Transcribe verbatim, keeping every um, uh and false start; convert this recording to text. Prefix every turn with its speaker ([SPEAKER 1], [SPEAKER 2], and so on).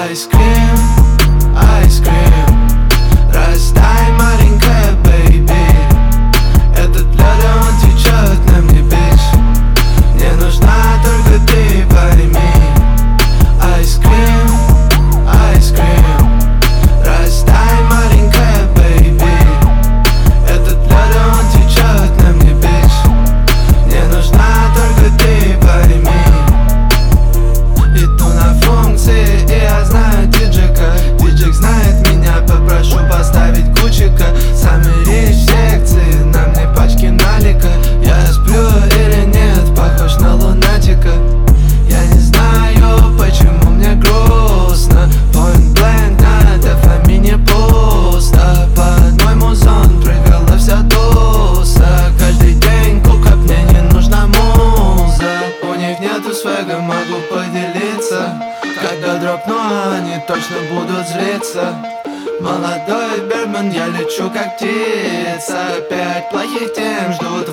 [SPEAKER 1] Ice cream, ice cream, растай, маленькая baby. Этот лёда, он течет на мне, bitch. Мне нужна только ты, пойми. Ice cream, ice cream, растай, маленькая baby. Этот лёда, он течет на мне, bitch. Мне нужна только ты, пойми. Иду на функции, и я знаю диджика. Диджик знает меня, попрошу поставить кучика. Самый речь в секции, на мне пачки налика. Я сплю или нет, похож на лунатика. Я не знаю, почему мне грустно. Point blank, на дофамине пусто. Под мой музон прыгала вся туса. Каждый день кука, мне не нужна муза. У них нету свега, могу поделиться. Когда дропну, они точно будут злиться. Молодой Берман, я лечу как птица. Пять плохих тем ждут